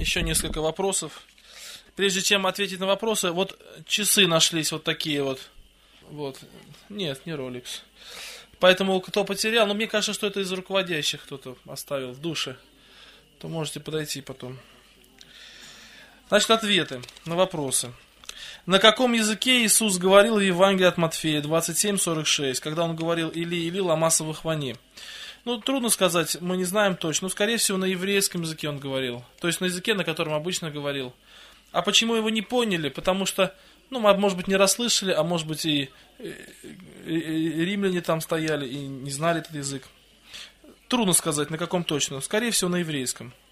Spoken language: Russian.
еще несколько вопросов. Прежде чем ответить на вопросы, вот часы нашлись вот такие вот. Вот. Нет, не Rolex. Поэтому кто потерял, но мне кажется, что это из руководящих кто-то оставил в душе. То можете подойти потом. Значит, ответы на вопросы. На каком языке Иисус говорил в Евангелии от Матфея 27:46, когда он говорил «Или, лама савахвани»? Ну, трудно сказать, мы не знаем точно. Но, скорее всего, на еврейском языке он говорил. То есть, на языке, на котором обычно говорил. А почему его не поняли? Потому что, ну, может быть, не расслышали, а может быть, и римляне там стояли и не знали этот язык. Трудно сказать, на каком точно. Скорее всего, на еврейском.